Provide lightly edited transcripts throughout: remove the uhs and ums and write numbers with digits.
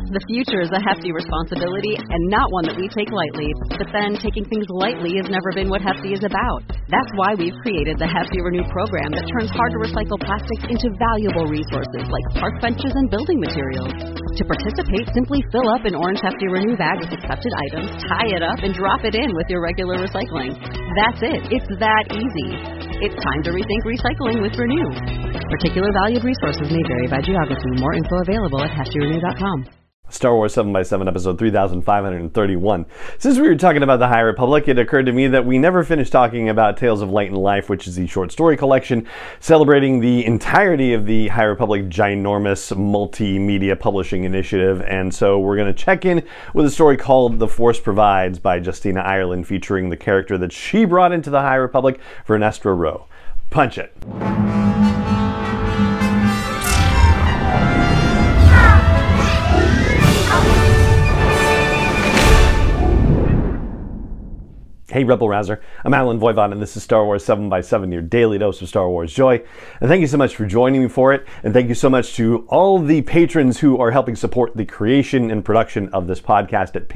The future is a hefty responsibility and not one that we take lightly. But then, taking things lightly has never been what Hefty is about. That's why we've created the Hefty Renew program that turns hard-to-recycle plastics into valuable resources like park benches and building materials. To participate, simply fill up an orange Hefty Renew bag with accepted items, tie it up, and drop it in with your regular recycling. That's it. It's that easy. It's time to rethink recycling with Renew. Particular valued resources may vary by geography. More info available at heftyrenew.com. Star Wars 7x7 episode 3531. Since we were talking about the High Republic, it occurred to me that we never finished talking about Tales of Light and Life, which is the short story collection celebrating the entirety of the High Republic ginormous multimedia publishing initiative. And so we're going to check in with a story called The Force Provides by Justina Ireland, featuring the character that she brought into the High Republic, Vernestra Rwoh. Punch it. Hey Rebel Rouser, I'm Alan Voivod and this is Star Wars 7x7, your daily dose of Star Wars joy. And thank you so much for joining me for it, and thank you so much to all the patrons who are helping support the creation and production of this podcast at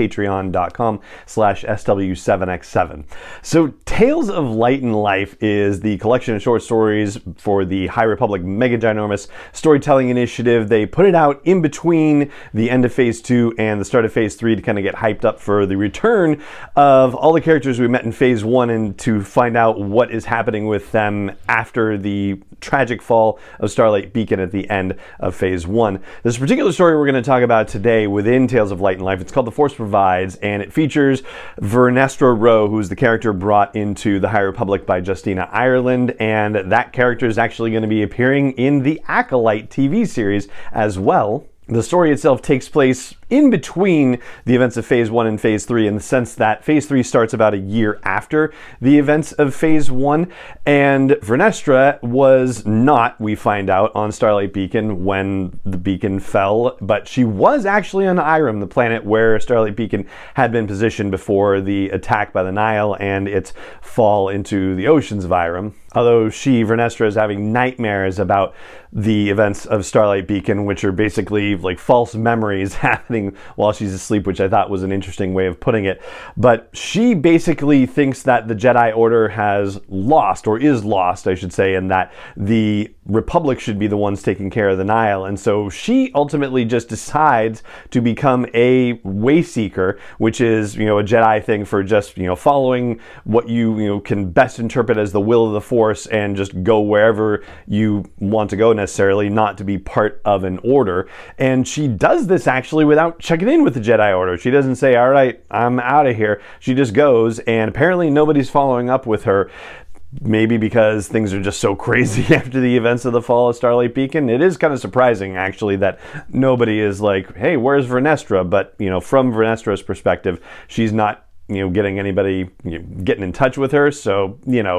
patreon.com/SW7x7. So Tales of Light and Life is the collection of short stories for the High Republic Mega Ginormous Storytelling Initiative. They put it out in between the end of Phase 2 and the start of Phase 3 to kind of get hyped up for the return of all the characters we met in Phase 1 and to find out what is happening with them after the tragic fall of Starlight Beacon at the end of Phase 1. This particular story we're going to talk about today within Tales of Light and Life, it's called The Force Provides, and it features Vernestra Rwoh, who's the character brought into the High Republic by Justina Ireland, and that character is actually going to be appearing in the Acolyte TV series as well. The story itself takes place in between the events of Phase 1 and Phase 3 in the sense that Phase 3 starts about a year after the events of Phase 1, and Vernestra was not, we find out, on Starlight Beacon when the beacon fell, but she was actually on Eiram, the planet where Starlight Beacon had been positioned before the attack by the Nihil and its fall into the oceans of Eiram. Although Vernestra, is having nightmares about the events of Starlight Beacon, which are basically like false memories happening while she's asleep, which I thought was an interesting way of putting it. But she basically thinks that the Jedi Order has lost, or is lost, I should say, and that the Republic should be the ones taking care of the Nihil. And so she ultimately just decides to become a Wayseeker, which is, a Jedi thing for just, following what you can best interpret as the will of the Force and just go wherever you want to go necessarily, not to be part of an order. And she does this actually without checking in with the Jedi Order. She doesn't say, all right, I'm out of here. She just goes, and apparently nobody's following up with her. Maybe because things are just so crazy after the events of the fall of Starlight Beacon. It is kind of surprising, actually, that nobody is like, hey, where's Vernestra? But, from Vernestra's perspective, she's not, getting anybody, getting in touch with her. So,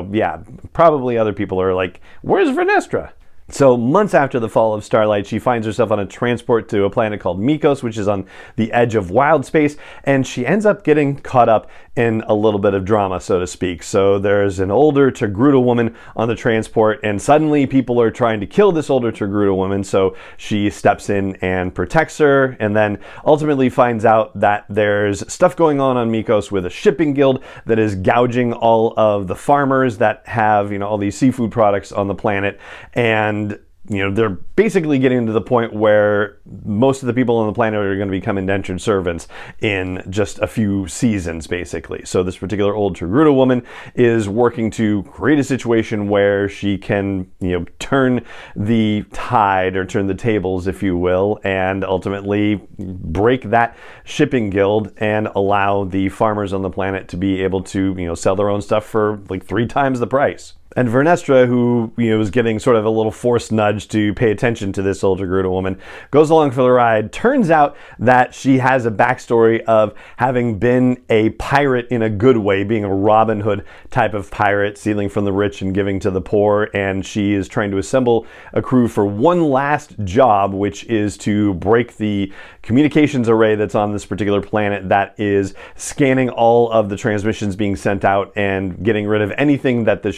probably other people are like, where's Vernestra? So months after the fall of Starlight, she finds herself on a transport to a planet called Mikos, which is on the edge of wild space, and she ends up getting caught up in a little bit of drama, so to speak. So there's an older Togruta woman on the transport, and suddenly people are trying to kill this older Togruta woman, so she steps in and protects her, and then ultimately finds out that there's stuff going on Mikos with a shipping guild that is gouging all of the farmers that have, all these seafood products on the planet, and they're basically getting to the point where most of the people on the planet are going to become indentured servants in just a few seasons, basically. So this particular old Togruta woman is working to create a situation where she can, turn the tide, or turn the tables, if you will, and ultimately break that shipping guild and allow the farmers on the planet to be able to, sell their own stuff for like 3 times the price. And Vernestra, who is getting sort of a little forced nudge to pay attention to this older Togruta woman, goes along for the ride. Turns out that she has a backstory of having been a pirate in a good way, being a Robin Hood type of pirate, stealing from the rich and giving to the poor. And she is trying to assemble a crew for one last job, which is to break the communications array that's on this particular planet that is scanning all of the transmissions being sent out and getting rid of anything that the shipping guild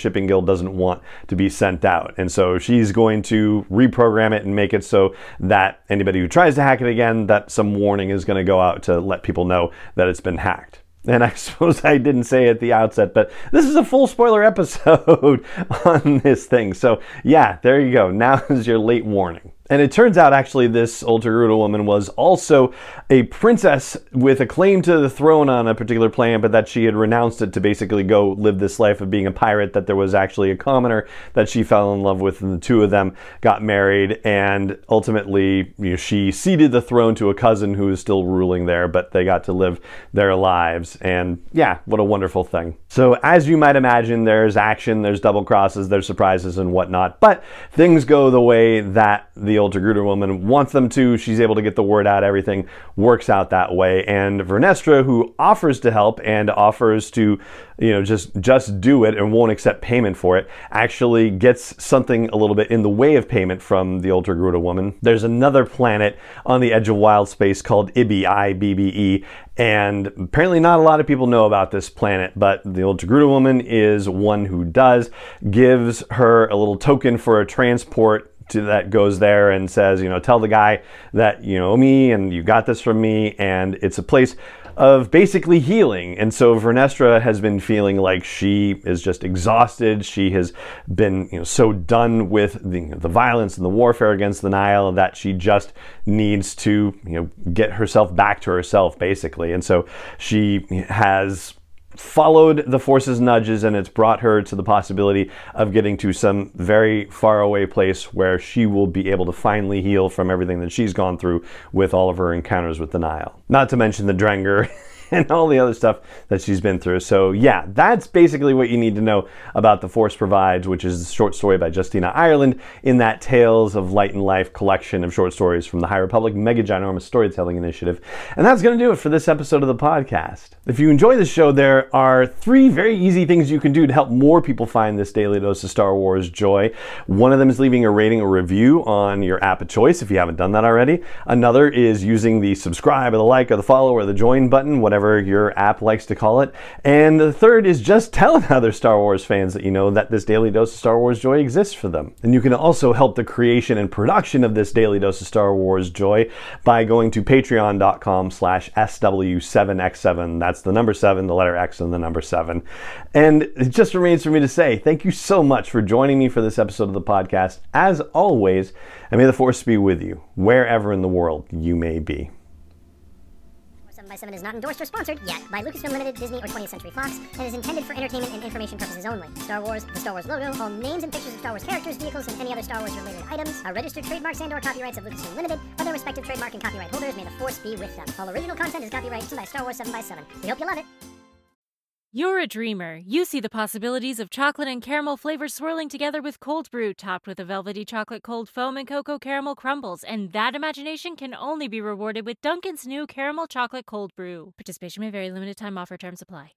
doesn't want to be sent out. And so she's going to reprogram it and make it so that anybody who tries to hack it again, that some warning is going to go out to let people know that it's been hacked. And I suppose I didn't say at the outset, but this is a full spoiler episode on this thing. So yeah, there you go. Now is your late warning. And it turns out, actually, this Old Togruta woman was also a princess with a claim to the throne on a particular planet, but that she had renounced it to basically go live this life of being a pirate, that there was actually a commoner that she fell in love with, and the two of them got married, and ultimately, she ceded the throne to a cousin who is still ruling there, but they got to live their lives. And yeah, what a wonderful thing. So as you might imagine, there's action, there's double crosses, there's surprises and whatnot, but things go the way that the Old Togruta woman wants them to. She's able to get the word out. Everything works out that way. And Vernestra, who offers to help and offers to, just do it and won't accept payment for it, actually gets something a little bit in the way of payment from the Old Togruta woman. There's another planet on the edge of wild space called Ibbe, IBBE, and apparently not a lot of people know about this planet, but the Old Togruta woman is one who does, gives her a little token for a transport that goes there and says, tell the guy that you owe me and you got this from me, and it's a place of basically healing. And so Vernestra has been feeling like she is just exhausted. She has been so done with the violence and the warfare against the Nile that she just needs to get herself back to herself, basically. And so she has followed the Force's nudges, and it's brought her to the possibility of getting to some very far away place where she will be able to finally heal from everything that she's gone through with all of her encounters with the Nile. Not to mention the Drengr and all the other stuff that she's been through. So yeah, that's basically what you need to know about The Force Provides, which is a short story by Justina Ireland in that Tales of Light and Life collection of short stories from the High Republic Mega Ginormous Storytelling Initiative. And that's going to do it for this episode of the podcast. If you enjoy the show, there are 3 very easy things you can do to help more people find this daily dose of Star Wars joy. One of them is leaving a rating or review on your app of choice if you haven't done that already. Another is using the subscribe or the like or the follow or the join button, whatever your app likes to call it. And the third is just telling other Star Wars fans that that this daily dose of Star Wars joy exists for them. And you can also help the creation and production of this daily dose of Star Wars joy by going to patreon.com/SW7X7. That's the number 7, the letter X, and the number 7. And it just remains for me to say thank you so much for joining me for this episode of the podcast. As always, and may the Force be with you wherever in the world you may be. 7x7 is not endorsed or sponsored yet by Lucasfilm Limited, Disney, or 20th Century Fox, and is intended for entertainment and information purposes only. Star Wars, the Star Wars logo, all names and pictures of Star Wars characters, vehicles, and any other Star Wars related items are registered trademarks and/or copyrights of Lucasfilm Limited, or their respective trademark and copyright holders. May the Force be with them. All original content is copyrighted by Star Wars 7x7. We hope you love it. You're a dreamer. You see the possibilities of chocolate and caramel flavors swirling together with cold brew, topped with a velvety chocolate cold foam and cocoa caramel crumbles, and that imagination can only be rewarded with Dunkin's new caramel chocolate cold brew. Participation may vary. Limited time offer. Terms apply.